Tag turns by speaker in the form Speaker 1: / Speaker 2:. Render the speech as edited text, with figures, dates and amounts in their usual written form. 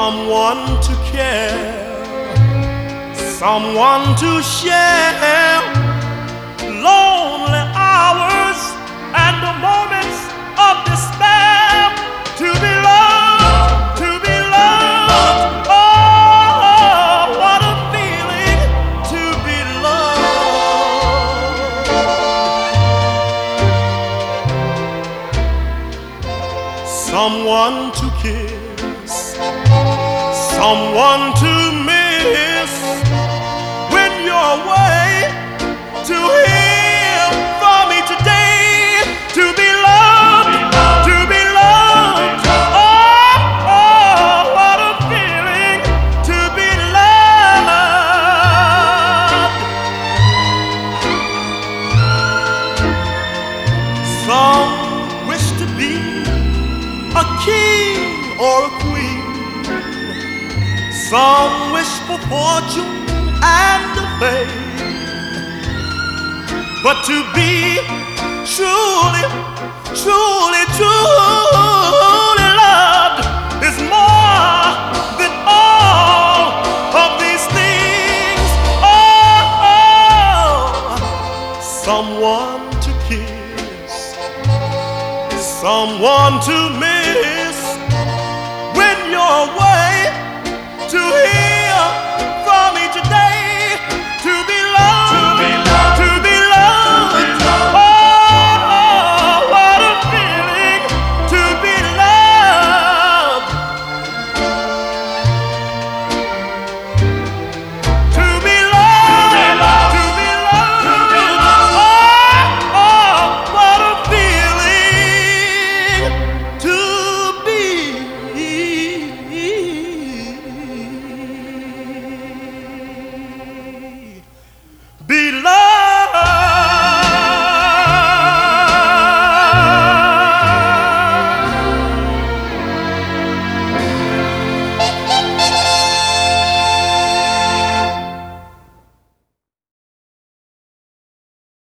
Speaker 1: someone to care, someone to share lonely hours and the moments of despair. To be loved, to be loved. Oh, what a feeling to be loved. Someone to kiss, someone to miss when you're away. To hear from me today, to be loved, to be loved. Oh, oh, what a feeling to be loved. Some wish to be a king or a queen. Some wish for fortune and fame. But to be truly, truly, truly loved is more than all of these things. Oh, oh. Someone to kiss, someone to miss when you're away. To hear